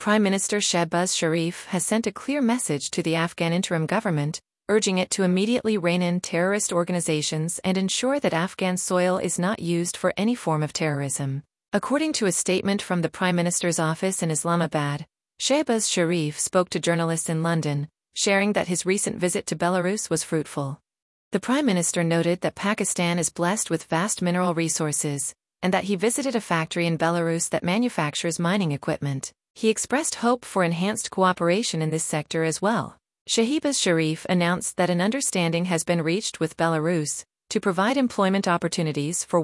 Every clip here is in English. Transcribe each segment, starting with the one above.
Prime Minister Shehbaz Sharif has sent a clear message to the Afghan interim government, urging it to immediately rein in terrorist organizations and ensure that Afghan soil is not used for any form of terrorism. According to a statement from the Prime Minister's office in Islamabad, Shehbaz Sharif spoke to journalists in London, sharing that his recent visit to Belarus was fruitful. The Prime Minister noted that Pakistan is blessed with vast mineral resources, and that he visited a factory in Belarus that manufactures mining equipment. He expressed hope for enhanced cooperation in this sector as well. Shehbaz Sharif announced that an understanding has been reached with Belarus to provide employment opportunities for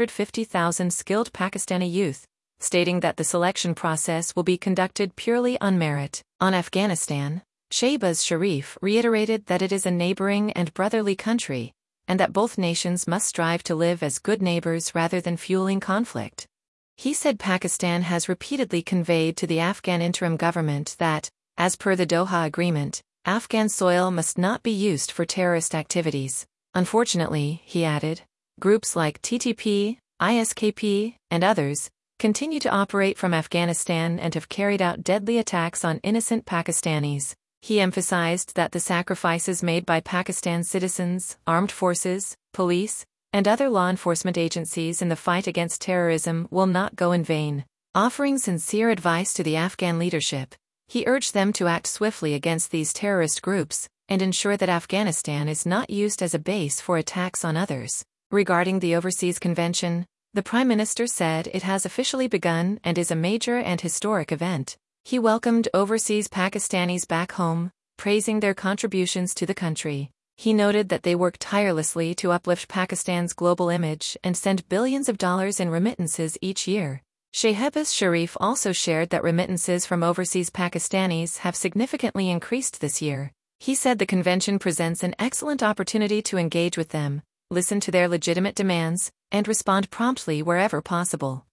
150,000 skilled Pakistani youth, stating that the selection process will be conducted purely on merit. On Afghanistan, Shehbaz Sharif reiterated that it is a neighboring and brotherly country, and that both nations must strive to live as good neighbors rather than fueling conflict. He said Pakistan has repeatedly conveyed to the Afghan interim government that, as per the Doha Agreement, Afghan soil must not be used for terrorist activities. Unfortunately, he added, groups like TTP, ISKP, and others continue to operate from Afghanistan and have carried out deadly attacks on innocent Pakistanis. He emphasized that the sacrifices made by Pakistan's citizens, armed forces, police, and other law enforcement agencies in the fight against terrorism will not go in vain. Offering sincere advice to the Afghan leadership, he urged them to act swiftly against these terrorist groups and ensure that Afghanistan is not used as a base for attacks on others. Regarding the Overseas Convention, the Prime Minister said it has officially begun and is a major and historic event. He welcomed overseas Pakistanis back home, praising their contributions to the country. He noted that they work tirelessly to uplift Pakistan's global image and send billions of dollars in remittances each year. Shehbaz Sharif also shared that remittances from overseas Pakistanis have significantly increased this year. He said the convention presents an excellent opportunity to engage with them, listen to their legitimate demands, and respond promptly wherever possible.